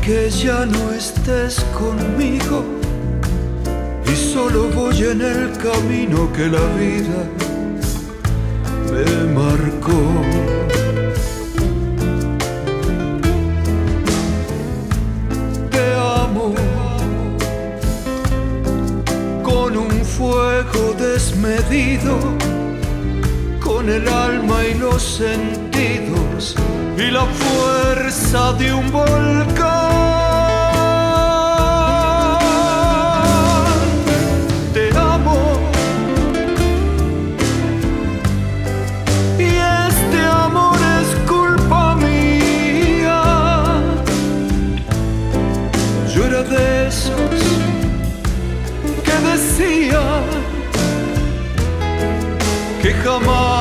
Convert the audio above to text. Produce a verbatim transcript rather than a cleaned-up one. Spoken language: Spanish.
que ya no estés conmigo y solo voy en el camino que la vida me marcó. Te amo con un fuego desmedido, con el alma y los sentidos y la fuerza de un volcán. Te amo y este amor es culpa mía. Yo era de esos que decían que jamás